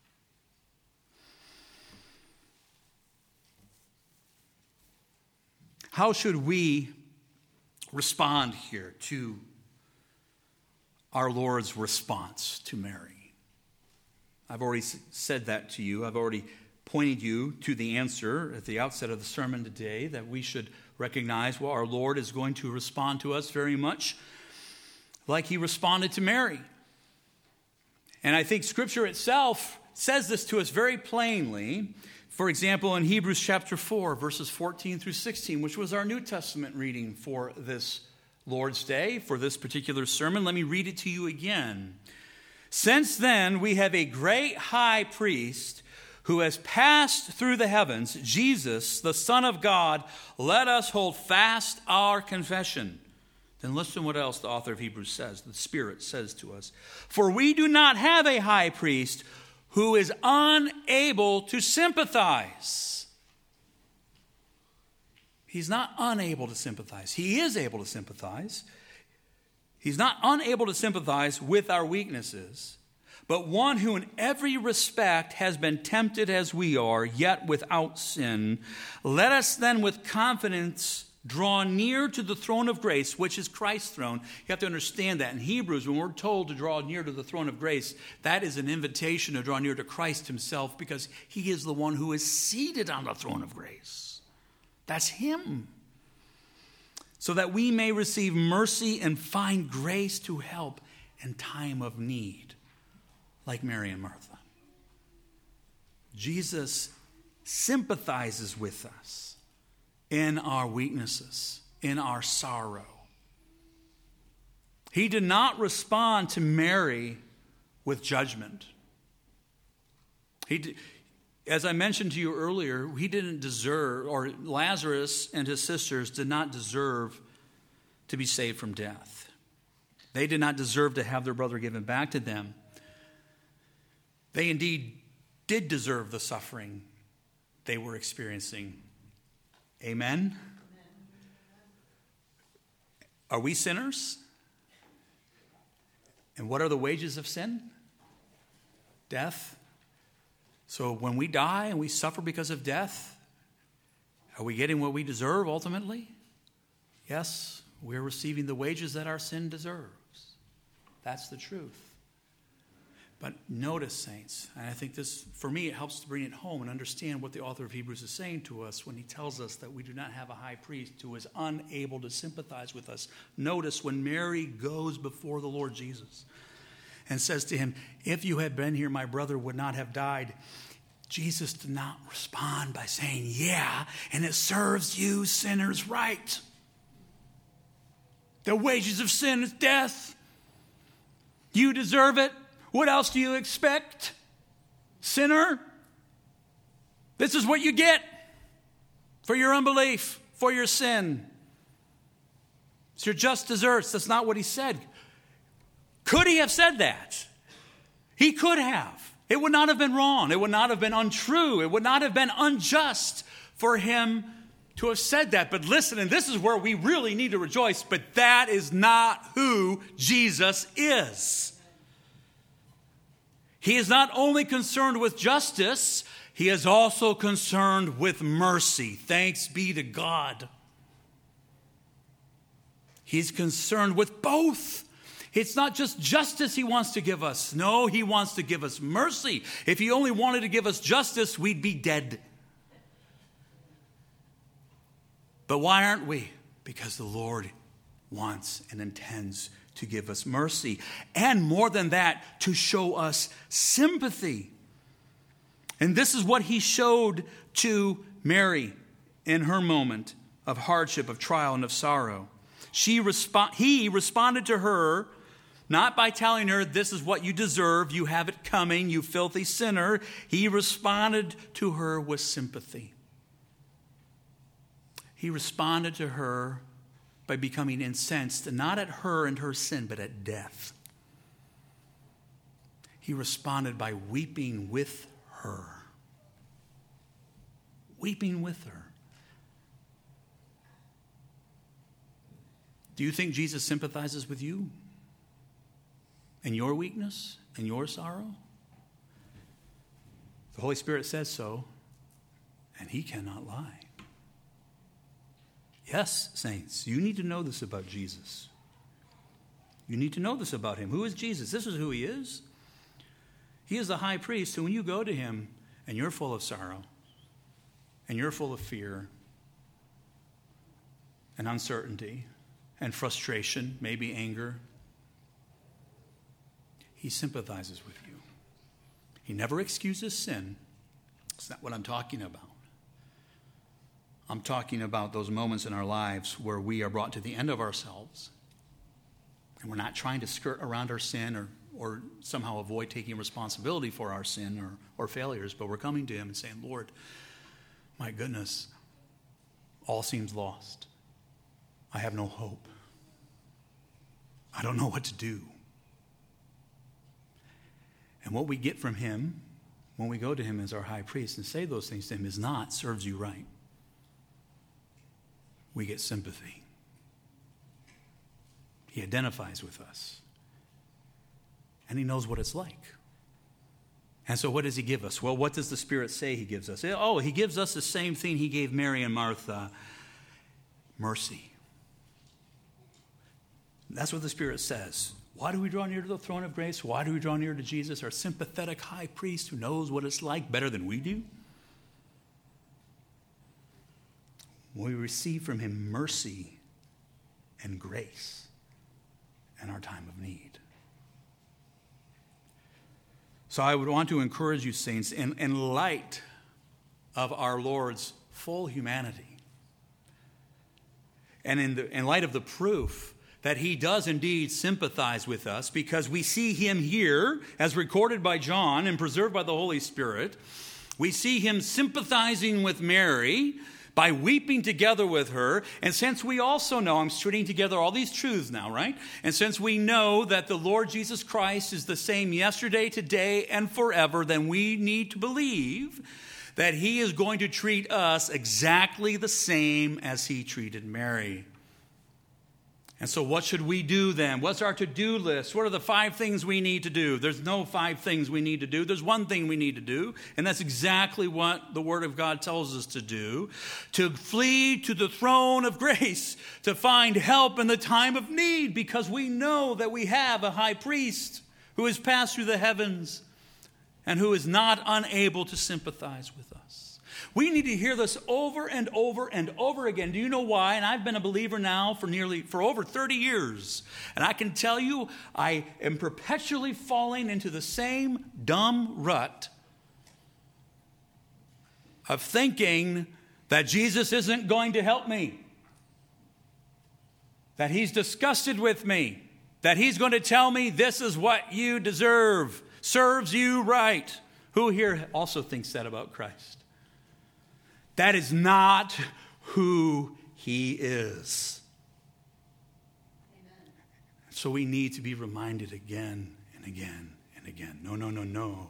How should we respond here to our Lord's response to Mary? I've already said that to you. I've already pointed you to the answer at the outset of the sermon today, that we should recognize, well, our Lord is going to respond to us very much like he responded to Mary. And I think Scripture itself says this to us very plainly. For example, in Hebrews chapter 4, verses 14 through 16, which was our New Testament reading for this Lord's Day, for this particular sermon. Let me read it to you again. Since then, we have a great high priest who has passed through the heavens, Jesus, the Son of God. Let us hold fast our confession. Then listen what else the author of Hebrews says, the Spirit says to us. For we do not have a high priest who is unable to sympathize. He's not unable to sympathize. He is able to sympathize. He's not unable to sympathize with our weaknesses, but one who in every respect has been tempted as we are, yet without sin. Let us then with confidence draw near to the throne of grace, which is Christ's throne. You have to understand that. In Hebrews, when we're told to draw near to the throne of grace, that is an invitation to draw near to Christ himself, because he is the one who is seated on the throne of grace. That's him. So that we may receive mercy and find grace to help in time of need, like Mary and Martha. Jesus sympathizes with us in our weaknesses, in our sorrow. He did not respond to Mary with judgment. As I mentioned to you earlier, he didn't deserve, or Lazarus and his sisters did not deserve to be saved from death. They did not deserve to have their brother given back to them. They indeed did deserve the suffering they were experiencing. Amen? Are we sinners? And what are the wages of sin? Death. So when we die and we suffer because of death, are we getting what we deserve ultimately? Yes, we're receiving the wages that our sin deserves. That's the truth. But notice, saints, and I think this, for me, it helps to bring it home and understand what the author of Hebrews is saying to us when he tells us that we do not have a high priest who is unable to sympathize with us. Notice when Mary goes before the Lord Jesus and says to him, "If you had been here, my brother would not have died." Jesus did not respond by saying, "Yeah, and it serves you sinners right. The wages of sin is death. You deserve it. What else do you expect, sinner? This is what you get for your unbelief, for your sin. It's your just deserts." That's not what he said. Could he have said that? He could have. It would not have been wrong. It would not have been untrue. It would not have been unjust for him to have said that. But listen, and this is where we really need to rejoice, but that is not who Jesus is. He is not only concerned with justice, he is also concerned with mercy. Thanks be to God. He's concerned with both. It's not just justice he wants to give us. No, he wants to give us mercy. If he only wanted to give us justice, we'd be dead. But why aren't we? Because the Lord wants and intends to give us mercy. And more than that, to show us sympathy. And this is what he showed to Mary in her moment of hardship, of trial, and of sorrow. He responded to her not by telling her, "This is what you deserve, you have it coming, you filthy sinner." He responded to her with sympathy. He responded to her by becoming incensed, not at her and her sin, but at death. He responded by weeping with her. Weeping with her. Do you think Jesus sympathizes with you and your weakness and your sorrow? The Holy Spirit says so, and he cannot lie. Yes, saints, you need to know this about Jesus. You need to know this about him. Who is Jesus? This is who he is. He is the high priest, and when you go to him and you're full of sorrow and you're full of fear and uncertainty and frustration, maybe anger, he sympathizes with you. He never excuses sin. That's not what I'm talking about. I'm talking about those moments in our lives where we are brought to the end of ourselves and we're not trying to skirt around our sin or somehow avoid taking responsibility for our sin or failures, but we're coming to him and saying, "Lord, my goodness, all seems lost. I have no hope. I don't know what to do." And what we get from him when we go to him as our high priest and say those things to him is not "serves you right." we get sympathy. He identifies with us. And he knows what it's like. And so what does he give us? Well, what does the Spirit say he gives us? Oh, he gives us the same thing he gave Mary and Martha. Mercy. That's what the Spirit says. Why do we draw near to the throne of grace? Why do we draw near to Jesus, our sympathetic high priest who knows what it's like better than we do? We receive from him mercy and grace in our time of need. So I would want to encourage you, saints, in light of our Lord's full humanity, and in light of the proof that he does indeed sympathize with us, because we see him here, as recorded by John and preserved by the Holy Spirit, we see him sympathizing with Mary by weeping together with her. And since we also know, I'm stringing together all these truths now, right? And since we know that the Lord Jesus Christ is the same yesterday, today, and forever, then we need to believe that he is going to treat us exactly the same as he treated Mary. And so what should we do then? What's our to-do list? What are the 5 things we need to do? There's no 5 things we need to do. There's one thing we need to do, and that's exactly what the Word of God tells us to do: to flee to the throne of grace, to find help in the time of need, because we know that we have a high priest who has passed through the heavens and who is not unable to sympathize with us. We need to hear this over and over and over again. Do you know why? And I've been a believer now for over 30 years. And I can tell you, I am perpetually falling into the same dumb rut of thinking that Jesus isn't going to help me, that he's disgusted with me, that he's going to tell me this is what you deserve, serves you right. Who here also thinks that about Christ? That is not who he is. Amen. So we need to be reminded again and again and again. No.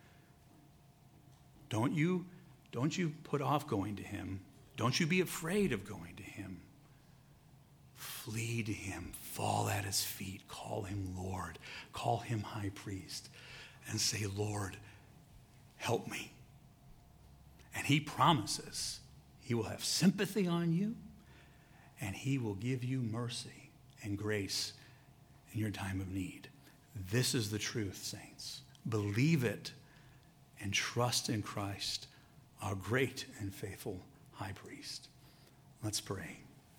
Don't you put off going to him. Don't you be afraid of going to him. Flee to him. Fall at his feet. Call him Lord. Call him high priest. And say, Lord, help me. And he promises he will have sympathy on you, and he will give you mercy and grace in your time of need. This is the truth, saints. Believe it and trust in Christ, our great and faithful high priest. Let's pray.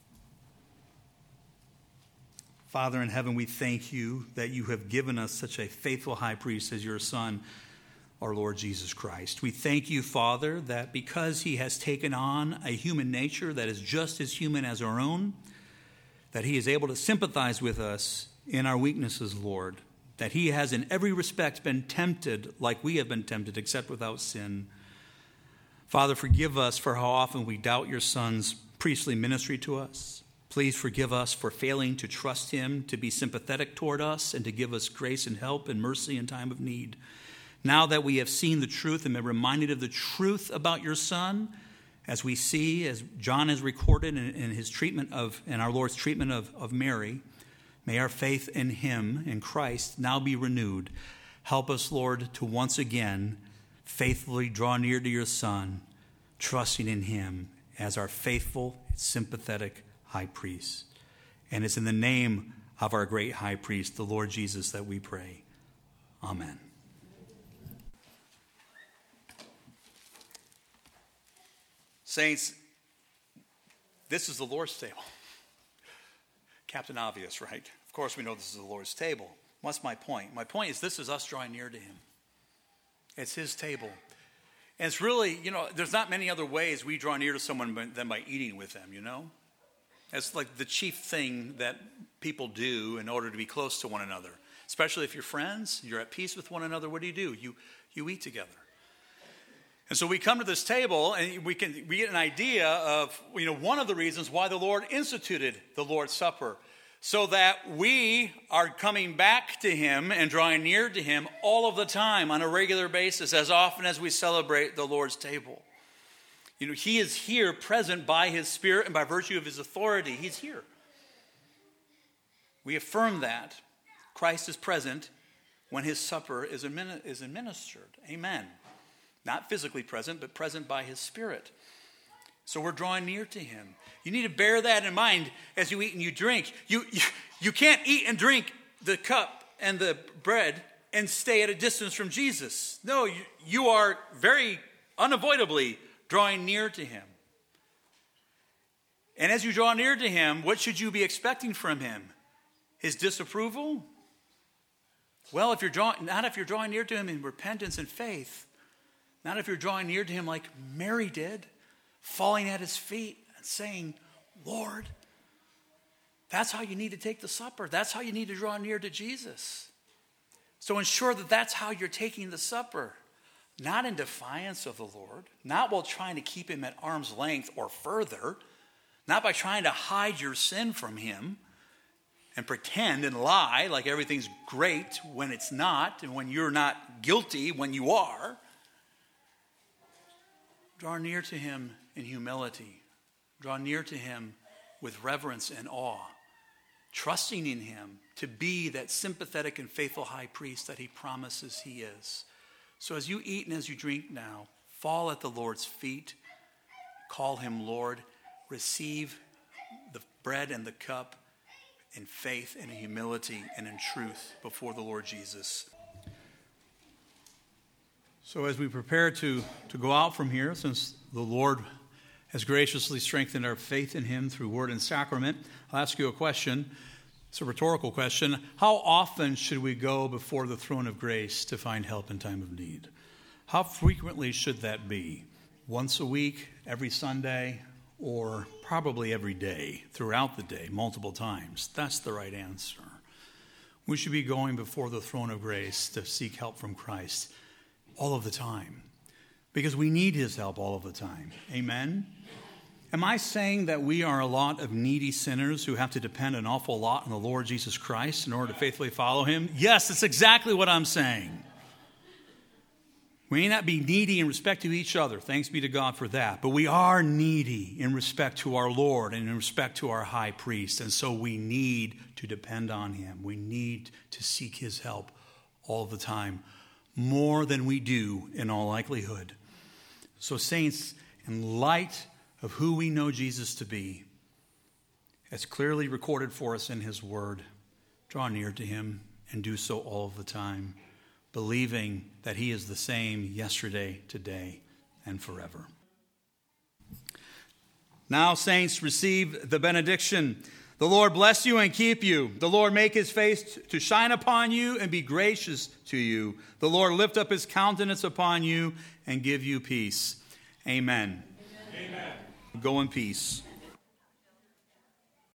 Father in heaven, we thank you that you have given us such a faithful high priest as your Son, our Lord Jesus Christ. We thank you, Father, that because he has taken on a human nature that is just as human as our own, that he is able to sympathize with us in our weaknesses, Lord, that he has in every respect been tempted like we have been tempted, except without sin. Father, forgive us for how often we doubt your Son's priestly ministry to us. Please forgive us for failing to trust him, to be sympathetic toward us, and to give us grace and help and mercy in time of need. Now that we have seen the truth and been reminded of the truth about your Son, as we see, as John has recorded in his treatment in our Lord's treatment of Mary, may our faith in him, in Christ, now be renewed. Help us, Lord, to once again faithfully draw near to your Son, trusting in him as our faithful, sympathetic high priest. And it's in the name of our great high priest, the Lord Jesus, that we pray. Amen. Saints, this is the Lord's table. Captain Obvious, right? Of course we know this is the Lord's table. What's my point? My point is this is us drawing near to him. It's his table. And it's really, there's not many other ways we draw near to someone than by eating with them, That's like the chief thing that people do in order to be close to one another. Especially if you're friends, you're at peace with one another, what do? You eat together. And so we come to this table and we get an idea of, one of the reasons why the Lord instituted the Lord's Supper, so that we are coming back to him and drawing near to him all of the time on a regular basis, as often as we celebrate the Lord's table. He is here present by his Spirit and by virtue of his authority. He's here. We affirm that. Christ is present when his supper is administered. Amen. Not physically present, but present by his Spirit. So we're drawing near to him. You need to bear that in mind as you eat and you drink. You can't eat and drink the cup and the bread and stay at a distance from Jesus. No, you are very unavoidably drawing near to him. And as you draw near to him, what should you be expecting from him? His disapproval? Well, if you're drawing near to him in repentance and faith, not if you're drawing near to him like Mary did, falling at his feet and saying, Lord, that's how you need to take the supper. That's how you need to draw near to Jesus. So ensure that that's how you're taking the supper. Not in defiance of the Lord, not while trying to keep him at arm's length or further, not by trying to hide your sin from him and pretend and lie like everything's great when it's not and when you're not guilty when you are. Draw near to him in humility. Draw near to him with reverence and awe, trusting in him to be that sympathetic and faithful high priest that he promises he is. So as you eat and as you drink now, fall at the Lord's feet, call him Lord, receive the bread and the cup in faith and in humility and in truth before the Lord Jesus. So as we prepare to go out from here, since the Lord has graciously strengthened our faith in him through word and sacrament, I'll ask you a question. It's a rhetorical question. How often should we go before the throne of grace to find help in time of need? How frequently should that be? Once a week, every Sunday, or probably every day, throughout the day, multiple times? That's the right answer. We should be going before the throne of grace to seek help from Christ all of the time, because we need his help all of the time. Amen? Am I saying that we are a lot of needy sinners who have to depend an awful lot on the Lord Jesus Christ in order to faithfully follow him? Yes, that's exactly what I'm saying. We may not be needy in respect to each other. Thanks be to God for that. But we are needy in respect to our Lord and in respect to our high priest. And so we need to depend on him. We need to seek his help all the time, more than we do in all likelihood. So saints, in light of who we know Jesus to be, as clearly recorded for us in his word, draw near to him and do so all of the time, believing that he is the same yesterday, today, and forever. Now, saints, receive the benediction. The Lord bless you and keep you. The Lord make his face to shine upon you and be gracious to you. The Lord lift up his countenance upon you and give you peace. Amen. Amen. Go in peace.